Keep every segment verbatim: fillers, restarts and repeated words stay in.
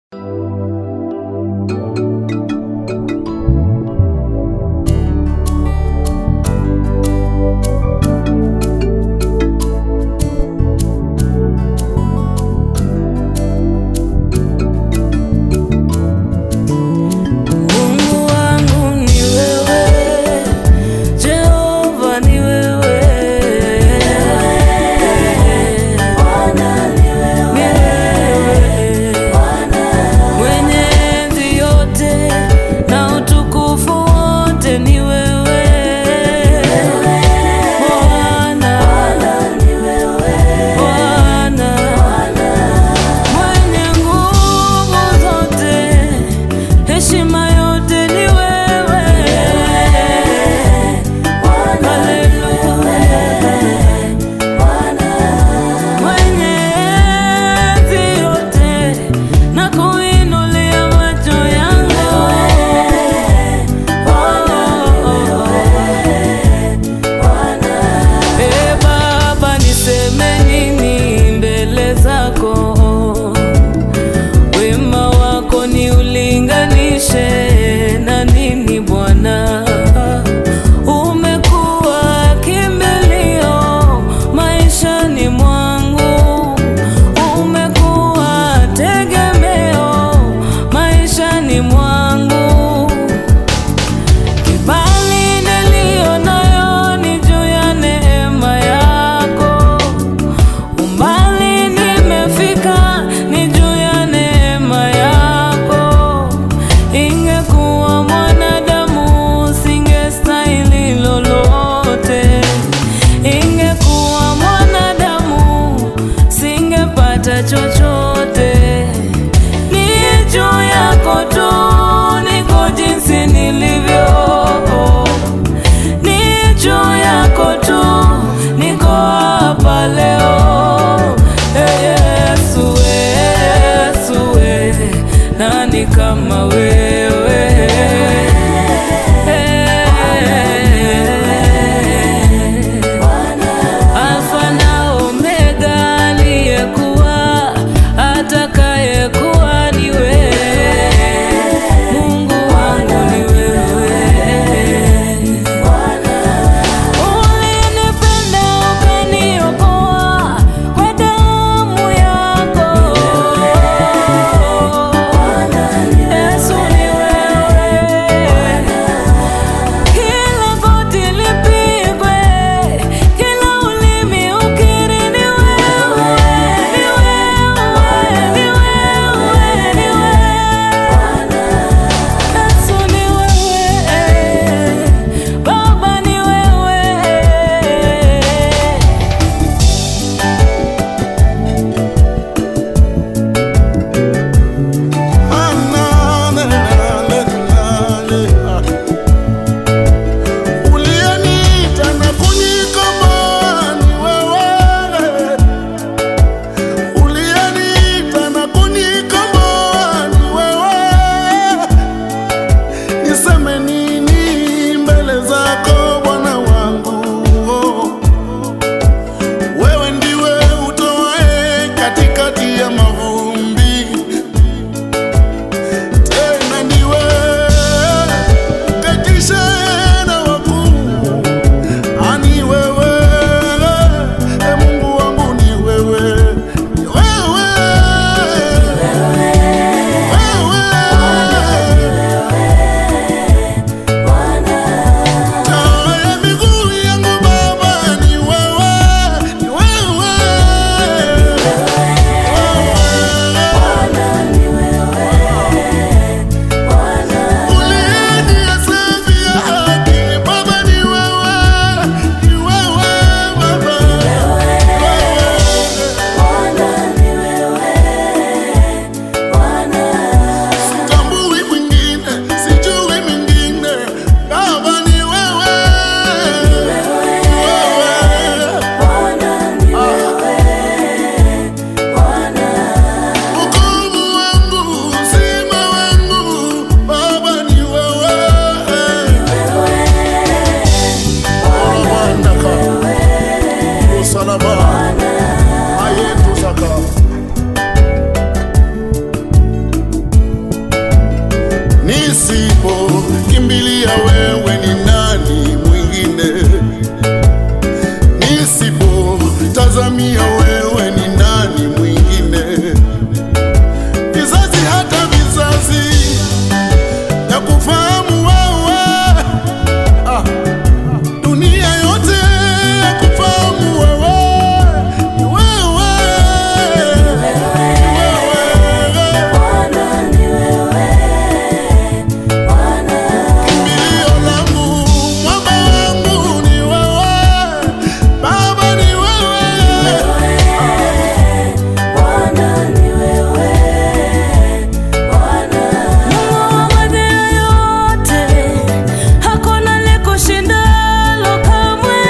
chochote ni juu yako tu, niko jinsi nilivyo. Ni juu yako tu, niko hapa leo. Hey Yesu, Yesu, nani kama wewe? Yes. Nisipo kimbilia wewe ni nani mwingine? Nisipo tazamia wewe ni nani mwingine? Vizazi hata vizazi ya kufahamu wewe, ah, dunia yote ya kufahamu wewe, ni wewe, Bwana ni wewe, Bwana. kimbilio langu, mwamba wangu ni wewe, Baba ni wewe, Bwana ni wewe, Bwana. Mungu wa maadili yote, hakuna likushindalo kamwe.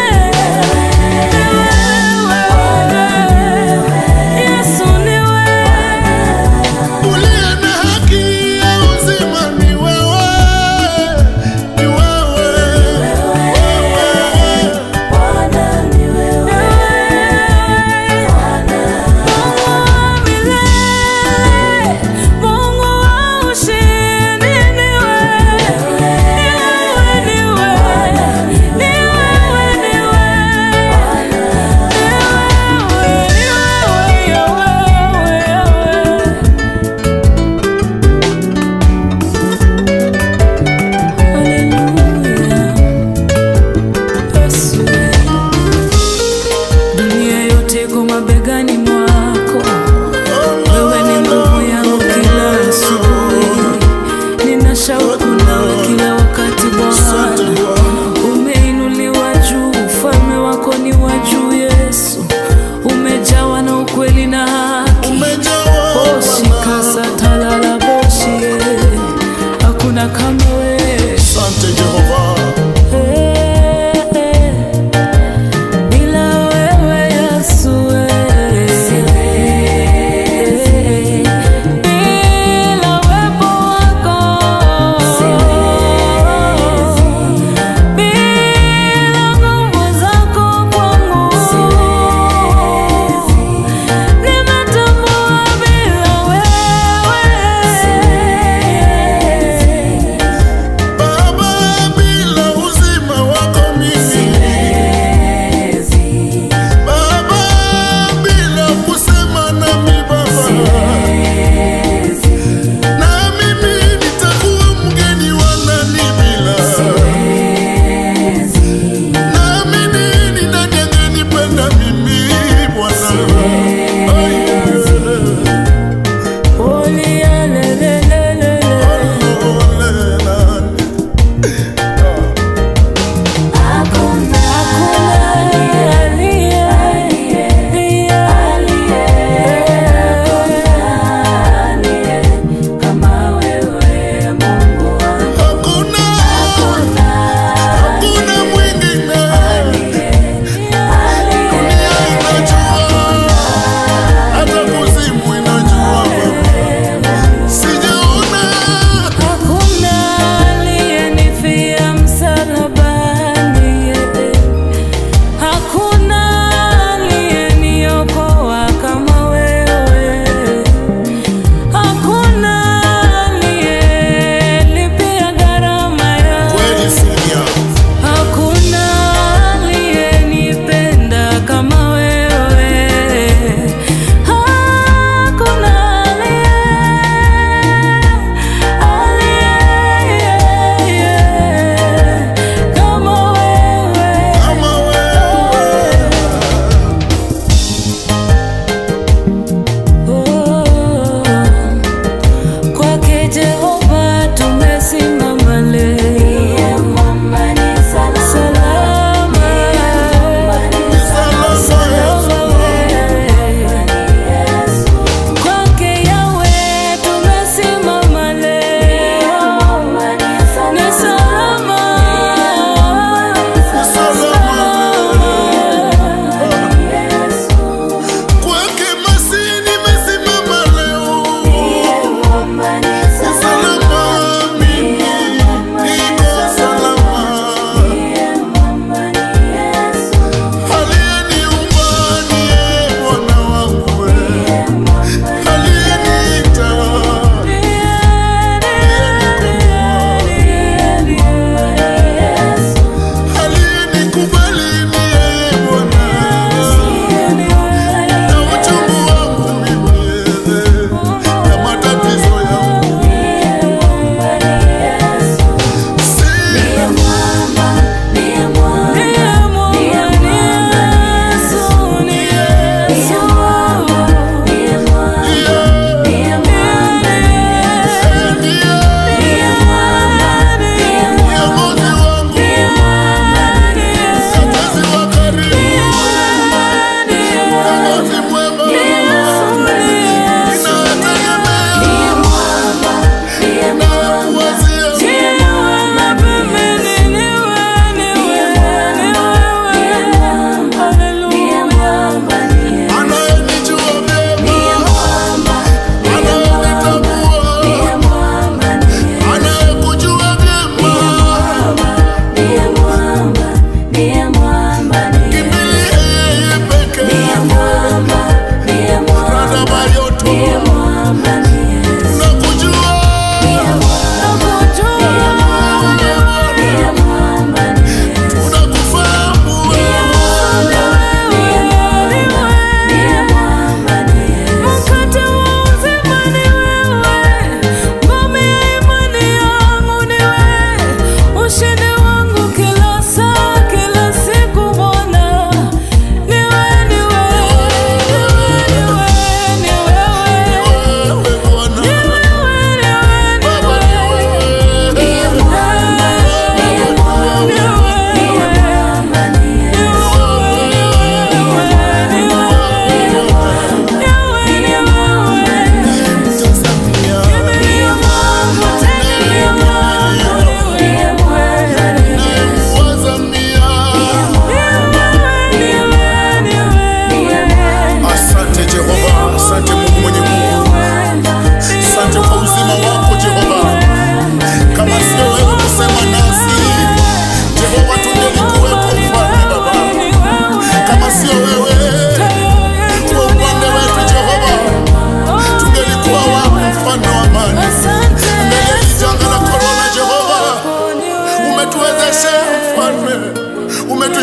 Yesu ni wewe, uliye na haki ya uzima ni wewe, ni wewe, wewe. Bwana ni wewe, Bwana. Mungu wa milele, Mungu wa ushindi ni wewe, ni wewe, ni wewe, ni wewe, ni dunia yote iko mabegani mwako. Wewe ni nguvu yangu kila asubuhi, nina shauku nawe kila wakati Bwana. Umeinuliwa juu, ufalme wako ni wa juu Yesu, umejawa na ukweli na haki. Umejawa Boshikasa talala boshi, hakuna kama wewe. Asante Jehova. Bila wewe Yesu, bila uwepo wako, bila nguvu zako kwangu, nimetambua bila wewe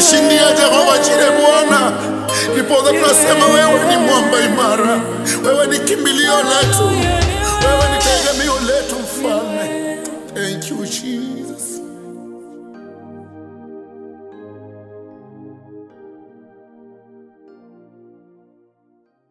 umetushindia Jehova Jire Bwana. Ndiposa tunasema wewe ni mwamba imara, wewe ni kimbilio la